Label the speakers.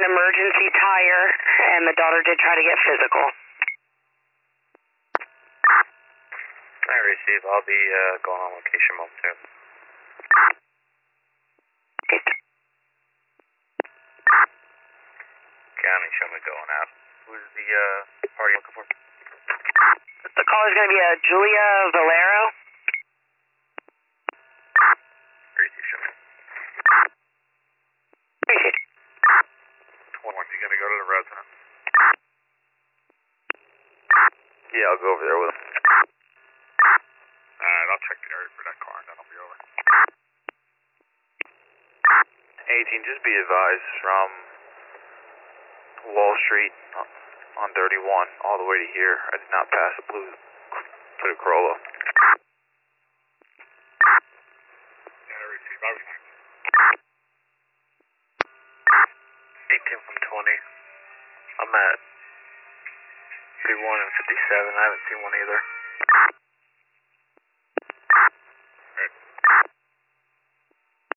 Speaker 1: emergency tire, and the daughter did try to get physical.
Speaker 2: I receive. I'll be going on location momentarily. County, show me going out. Who's the party looking for?
Speaker 1: The caller's going to be Julia Valero.
Speaker 2: Receive, show me.
Speaker 1: Appreciate it.
Speaker 2: 21, you gonna go to the resident? Yeah, I'll go over there with him. Alright, I'll check the area for that car and then I'll be over. 18, just be advised from Wall Street on 31 all the way to here. I did not pass the blue for the Corolla. Yeah, I received. I was 18 from 20. I'm at 51 and 57. I haven't seen one either.